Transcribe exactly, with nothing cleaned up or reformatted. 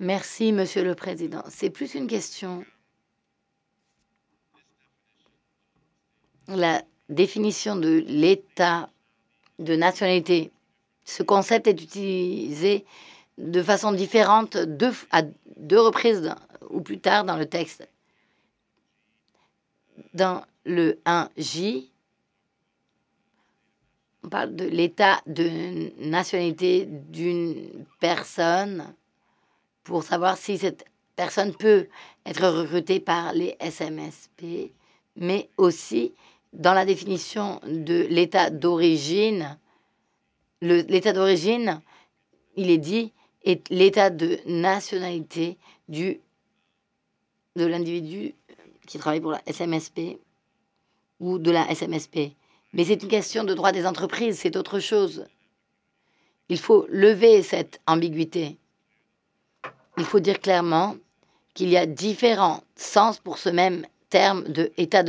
Merci, Monsieur le Président. C'est plus une question. La définition de l'état de nationalité, ce concept est utilisé de façon différente deux, à deux reprises ou plus tard dans le texte. Dans le un J, on parle de l'état de nationalité d'une personne pour savoir si cette personne peut être recrutée par les S M S P, mais aussi dans la définition de l'état d'origine. L'état d'origine, il est dit, est l'état de nationalité du, de l'individu qui travaille pour la S M S P ou de la S M S P. Mais c'est une question de droit des entreprises, c'est autre chose. Il faut lever cette ambiguïté. Il faut dire clairement qu'il y a différents sens pour ce même terme de état de